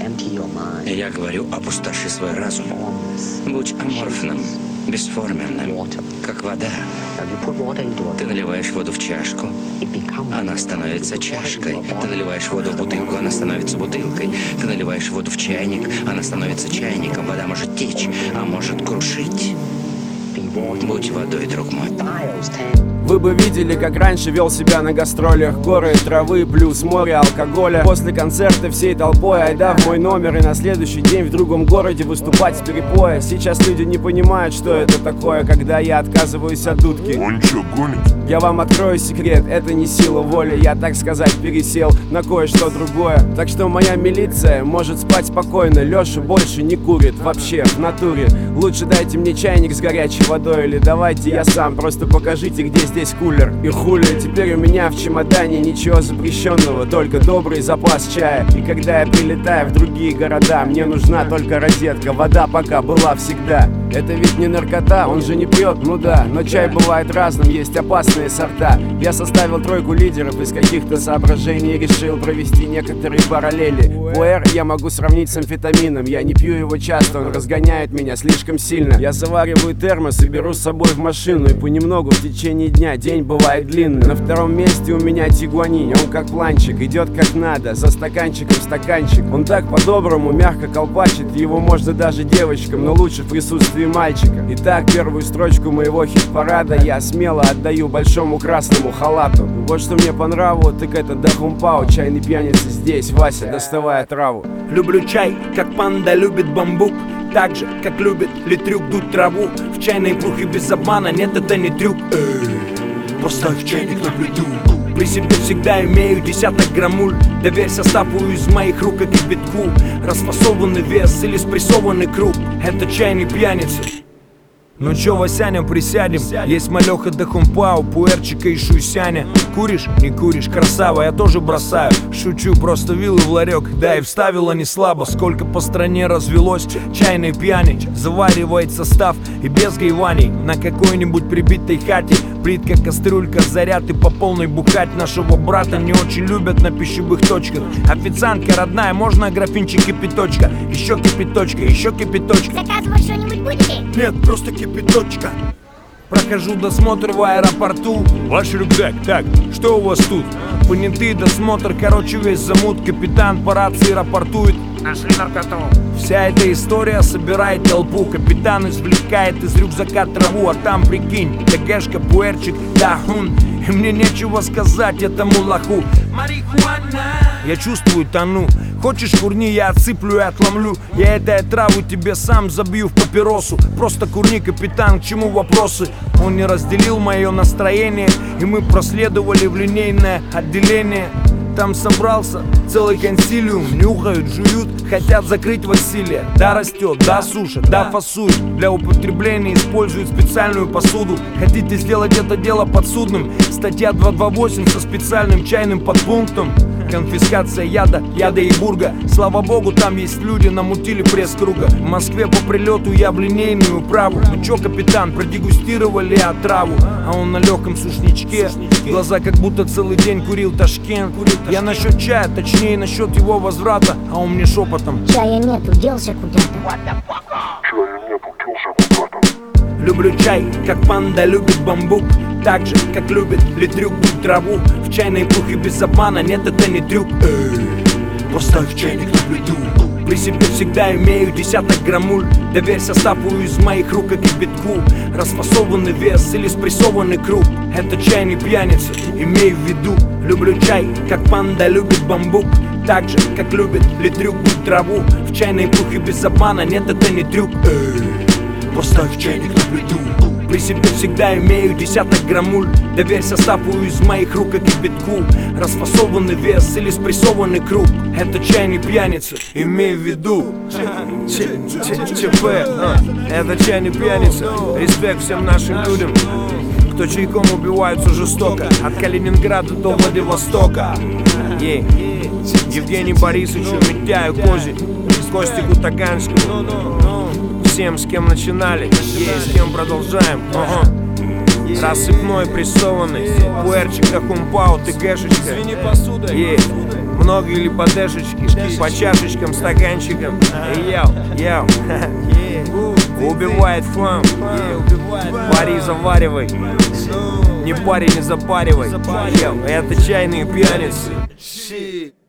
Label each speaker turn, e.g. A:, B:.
A: Я говорю, опустоши свой разум. Будь аморфным, бесформенным, как вода. Ты наливаешь воду в чашку, она становится чашкой. Ты наливаешь воду в бутылку, она становится бутылкой. Ты наливаешь воду в чайник, она становится чайником. Вода может течь, а может крушить. Будь водой, друг мой.
B: Вы бы видели, как раньше вел себя на гастролях. Горы, травы, плюс море, алкоголя. После концерта всей толпой айда в мой номер. И на следующий день в другом городе выступать с перепоя. Сейчас люди не понимают, что это такое, когда я отказываюсь от дудки.
C: Он чё, гонит?
B: Я вам открою секрет, это не сила воли. Я, так сказать, пересел на кое-что другое. Так что моя милиция может спать спокойно. Леша больше не курит, вообще, в натуре. Лучше дайте мне чайник с горячей водой. Или давайте я сам, просто покажите, где здесь кулер. И хули, теперь у меня в чемодане ничего запрещенного, только добрый запас чая. И когда я прилетаю в другие города, мне нужна только розетка. Вода пока была всегда. Это ведь не наркота, он же не пьет, ну да. Но чай бывает разным, есть опасные сорта. Я составил тройку лидеров, из каких-то соображений решил провести некоторые параллели. Пуэр я могу сравнить с амфетамином. Я не пью его часто, он разгоняет меня слишком сильно. Я завариваю термос и беру с собой в машину. И понемногу в течение дня, день бывает длинный. На втором месте у меня тигуанин, он как планчик, идет как надо, за стаканчиком стаканчик. Он так по-доброму, мягко колпачит, его можно даже девочкам, но лучше в присутствии мальчика. Итак, первую строчку моего хит-парада я смело отдаю большому красному халату. Вот что мне по нраву, так это Дахумпао. Чайный пьяница здесь, Вася, доставая траву.
D: Люблю чай, как панда любит бамбук. Так же, как любит литрюк дуть траву. В чайной плухе без обмана, нет, это не трюк. Поставь чайник на плиту. При себе всегда имею десяток граммуль. Доверь составу из моих рук и кипятку. Расфасованный вес или спрессованный круг. Это чайный пьяница. Ну чё, Васяня, присядем? Есть малёха Дахумпао, пуэрчика и шуйсяня. Куришь? Не куришь? Красава, я тоже бросаю. Шучу, просто вилы в ларек. Да и вставила не слабо. Сколько по стране развелось чайной пьяни. Заваривает состав и без гайваний. На какой-нибудь прибитой хате плитка, кастрюлька, заряд и по полной бухать. Нашего брата не очень любят на пищевых точках. Официантка родная, можно графинчик кипяточка. Еще кипяточка, еще кипяточка.
E: Заказывать что-нибудь будете?
D: Нет, просто кипяточка. Прохожу досмотр в аэропорту. Ваш рюкзак, так, что у вас тут? Понятый досмотр, короче, весь замут. Капитан по рации рапортует: нашли наркоту. Вся эта история собирает толпу. Капитан извлекает из рюкзака траву. А там, прикинь, ТГшка, пуэрчик, дахун. И мне нечего сказать этому лоху. Марихуана. Я чувствую, тону. Хочешь, курни, я отсыплю и отломлю. Я этой траву тебе сам забью в папиросу. Просто курни, капитан, к чему вопросы? Он не разделил мое настроение, и мы проследовали в линейное отделение. Там собрался целый консилиум. Нюхают, жуют, хотят закрыть Василия. Да растет, да сушат, да фасуют. Для употребления используют специальную посуду. Хотите сделать это дело подсудным? Статья 228 со специальным чайным подпунктом. Конфискация яда и бурга. Слава богу, там есть люди, намутили пресс-круга. В Москве по прилету я в линейную управу. Ну чё, капитан, продегустировали отраву? А он на легком сушничке. Глаза как будто целый день курил Ташкент. Я насчет чая, точнее насчет его возврата. А он мне шепотом:
E: Чая нету, делся куда-то.
D: Люблю чай, как панда любит бамбук. Так же, как любит литрюк дуть траву. В чайной плухе без обмана, нет, это не трюк. Поставь чайник на плиту. При себе всегда имею десяток граммуль. Доверь составу из моих рук и кипятку. Расфасованный вес или спрессованный круг. Это чайный пьяница, имею в виду. Люблю чай, как панда любит бамбук. Так же, как любит литрюк дуть траву. В чайной плухе без обмана, нет, это не трюк. Поставь чайник на плиту. При себе всегда имею десяток граммуль. Доверь составу из моих рук и кипятку. Расфасованный вес или спрессованный круг. Это чайный пьяница, имею в виду. ЧП, это чайный пьяница. Респект всем нашим людям, кто чайком убиваются жестоко. От Калининграда до Владивостока. Евгений Борисовичу, Митяю Кози, Костику Таганскому. Всем, с кем начинали, с кем продолжаем. Рассыпной, прессованный, пуэрчик, Дахумпао, ТГшечка. Много или по дэшечке, по чашечкам, стаканчикам. Йоу, убивает флам. Пари заваривай, не пари, не запаривай. Йоу, это чайные пьяницы.